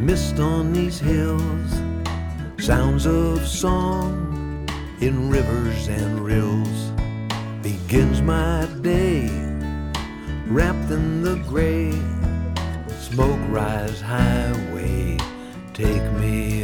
Mist on these hills, sounds of song in rivers and rills. Begins my day, wrapped in the gray. Smoke rise highway, take me